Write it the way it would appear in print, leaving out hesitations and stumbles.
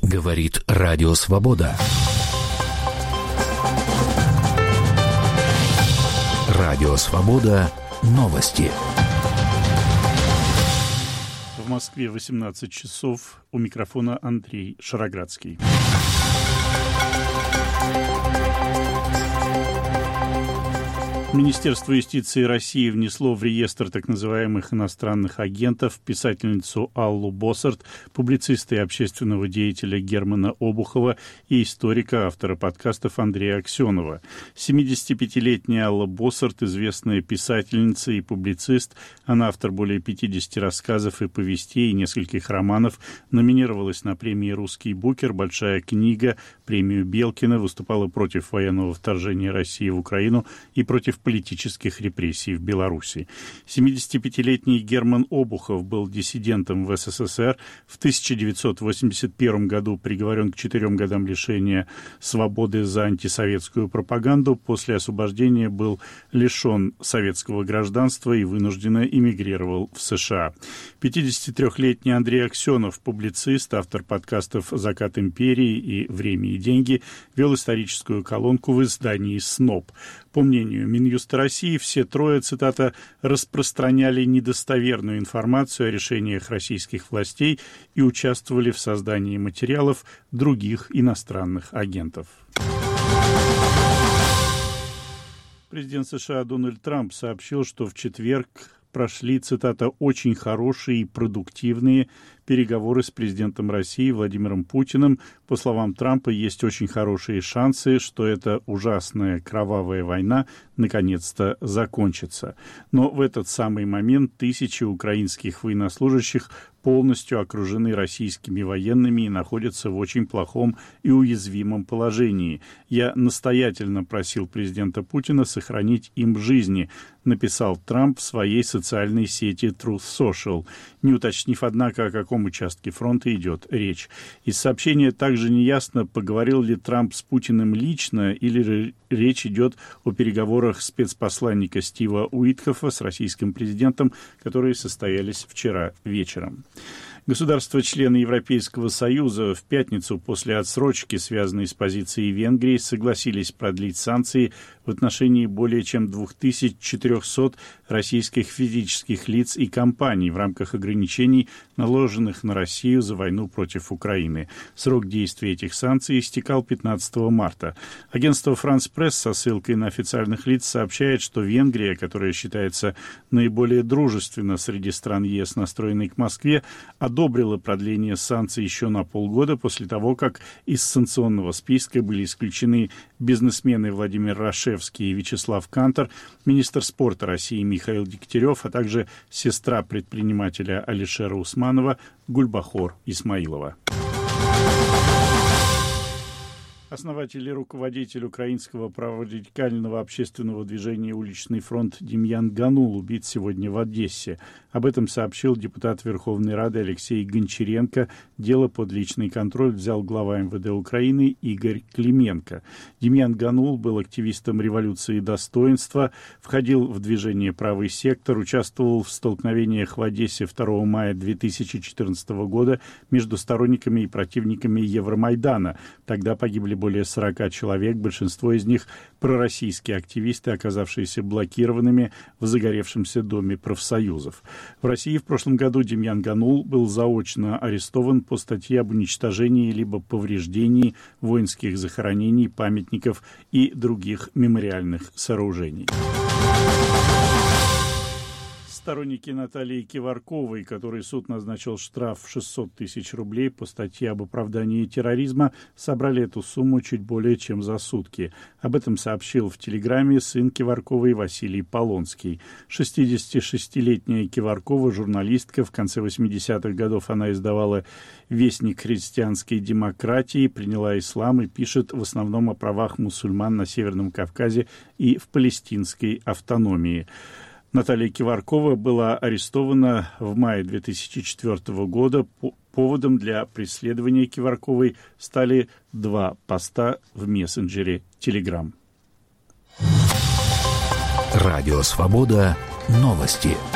Говорит Радио Свобода. Радио Свобода. Новости. В Москве 18 часов. У микрофона Андрей Шароградский. Министерство юстиции России внесло в реестр так называемых иностранных агентов писательницу Аллу Боссарт, публициста и общественного деятеля Германа Обухова и историка, автора подкастов Андрея Аксенова. 75-летняя Алла Боссарт, известная писательница и публицист, она автор более 50 рассказов и повестей и нескольких романов, номинировалась на премии «Русский Букер», «Большая книга», премию Белкина, выступала против военного вторжения России в Украину и против политических репрессий в Беларуси. 75-летний Герман Обухов был диссидентом в СССР. В 1981 году приговорен к 4 годам лишения свободы за антисоветскую пропаганду. После освобождения был лишен советского гражданства и вынужденно эмигрировал в США. 53-летний Андрей Аксенов, публицист, автор подкастов «Закат империи» и «Время и деньги», вел историческую колонку в издании «СНОП». По мнению Минюста России, все трое, цитата, распространяли недостоверную информацию о решениях российских властей и участвовали в создании материалов других иностранных агентов. Президент США Дональд Трамп сообщил, что в четверг прошли, цитата, «очень хорошие и продуктивные переговоры с президентом России Владимиром Путиным. По словам Трампа, есть очень хорошие шансы, что эта ужасная кровавая война наконец-то закончится». Но в этот самый момент тысячи украинских военнослужащих полностью окружены российскими военными и находятся в очень плохом и уязвимом положении. «Я настоятельно просил президента Путина сохранить им жизни», написал Трамп в своей социальной сети Truth Social, не уточнив, однако, о каком участке фронта идет речь. Из сообщения также неясно, поговорил ли Трамп с Путиным лично или речь идет о переговорах спецпосланника Стива Уиткофа с российским президентом, которые состоялись вчера вечером. Государства-члены Европейского Союза в пятницу после отсрочки, связанной с позицией Венгрии, согласились продлить санкции в отношении более чем 2400 российских физических лиц и компаний в рамках ограничений, наложенных на Россию за войну против Украины. Срок действия этих санкций истекал 15 марта. Агентство «Франс Пресс» со ссылкой на официальных лиц сообщает, что Венгрия, которая считается наиболее дружественно среди стран ЕС, настроенной к Москве, одобрила продление санкций еще на полгода после того, как из санкционного списка были исключены бизнесмены Владимир Рашевский и Вячеслав Кантор, министр спорта России Михаил Дегтярев, а также сестра предпринимателя Алишера Усманова Гульбахор Исмаилова. Основатель и руководитель украинского праворадикального общественного движения «Уличный фронт» Демьян Ганул убит сегодня в Одессе. Об этом сообщил депутат Верховной Рады Алексей Гончаренко. Дело под личный контроль взял глава МВД Украины Игорь Клименко. Демьян Ганул был активистом революции достоинства, входил в движение «Правый сектор», участвовал в столкновениях в Одессе 2 мая 2014 года между сторонниками и противниками Евромайдана. Тогда погибли более 40 человек, большинство из них пророссийские активисты, оказавшиеся блокированными в загоревшемся доме профсоюзов. В России в прошлом году Демьян Ганул был заочно арестован по статье об уничтожении либо повреждении воинских захоронений, памятников и других мемориальных сооружений. Сторонники Натальи Киварковой, которой суд назначил штраф в 600 тысяч рублей по статье об оправдании терроризма, собрали эту сумму чуть более чем за сутки. Об этом сообщил в Телеграме сын Киварковой Василий Полонский. 66-летняя Киваркова, журналистка, в конце 80-х годов она издавала «Вестник христианской демократии», приняла ислам и пишет в основном о правах мусульман на Северном Кавказе и в палестинской автономии. Наталья Киваркова была арестована в мае 2004 года. Поводом для преследования Киварковой стали 2 поста в мессенджере Telegram. Радио «Свобода». Новости.